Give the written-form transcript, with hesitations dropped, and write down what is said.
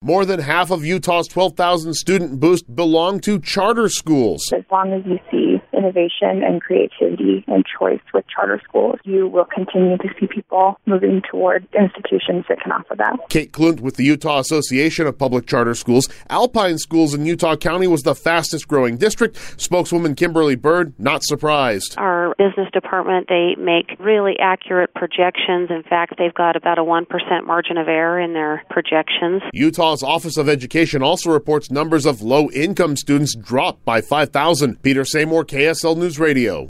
More than half of Utah's 12,000 student boost belong to charter schools. As long as you see innovation and creativity and choice with charter schools, you will continue to see people moving toward institutions that can offer that. Kate Klunt with the Utah Association of Public Charter Schools. Alpine Schools in Utah County was the fastest growing district. Spokeswoman Kimberly Bird, not surprised. Our business department, they make really accurate projections. In fact, they've got about a 1% margin of error in their projections. Utah's Office of Education also reports numbers of low-income students dropped by 5,000. Peter Seymour, KSL News Radio.